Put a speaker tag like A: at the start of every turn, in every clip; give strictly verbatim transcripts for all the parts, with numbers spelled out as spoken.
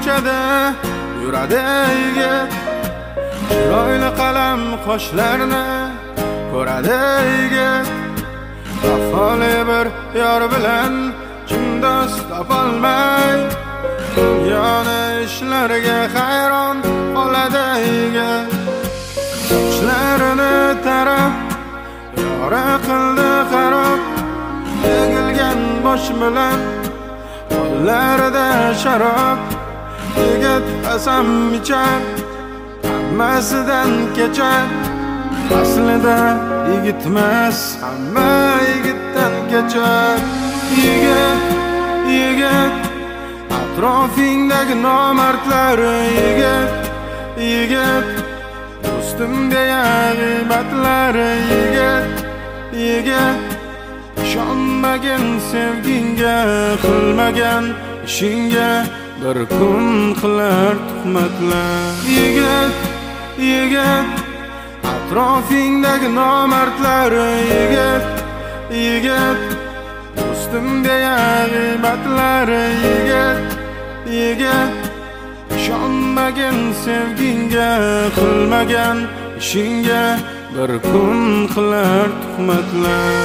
A: ko'chada yuradi yigit, chiroyli qalam qoshlarni ko'radi yigit. Vafoli bir yor bilan chin do'st topolmay, dunyoni ishlariga hayron qoladi yigit. Sochlarini tarab yora qildi xarob, egilgan bosh bilan qo'llarida sharob. Yigit qasam ichar, hammasidan kechar. Aslida yigitmas, hamma yigitdan kechar. Yigit, yigit, atrofingdagi nomardlar yigit, yigit, do'stim deya g'iybatlar yigit, yigit. Ishonmagin sevginga, qilmagan ishingga bir kun qilar tuhmatlar. Yigit, yigit, atrofingdagi nomardlar yigit, yigit, do'stim deya g'iybatlar yigit, yigit. Ishonmagin sevginga, qilmagan ishingga bir kun qilar tuhmatlar.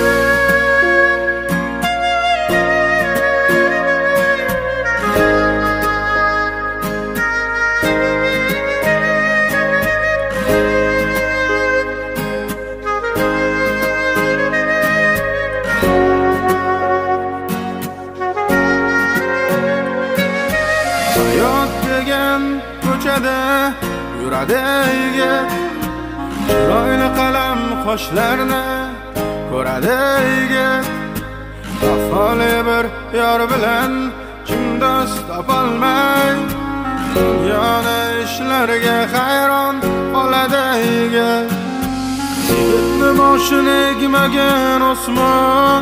A: Hayot degan ko'chada yuradi yigit, chiroyli qalam qoshlarni ko'radi yigit. Vafoli bir yor bilan chin do'st topolmay, dunyoni ishlariga hayron qoladi yigit. Yigitni boshini egmagan osmon,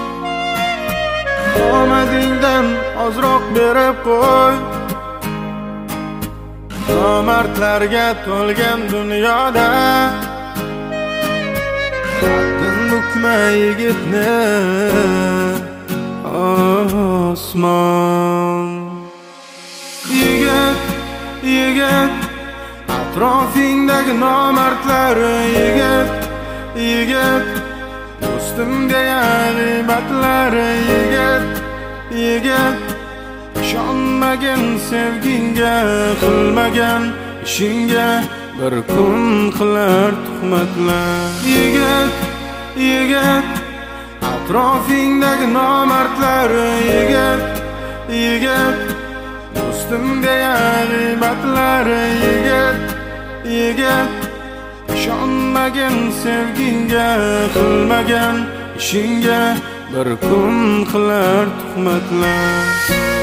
A: omadingdan ozroq berib qo'y. Nomardlarga to'lgan dunyoda qaddin bukma yigitni osmon. Yigit, yigit, atrofingdagi nomardlar yigit, yigit, do'stim deya g'iybatlar yigit, yigit. Ishonmagin sevginga, qilmagan ishingga bir kun qilar tuhmatlar. Yigit, yigit, atrofingdagi nomardlar yigit, yigit, do'stim deya g'iybatlar yigit, yigit. Ishonmagin sevginga, qilmagan ishingga bir kun qilar tuhmatlar.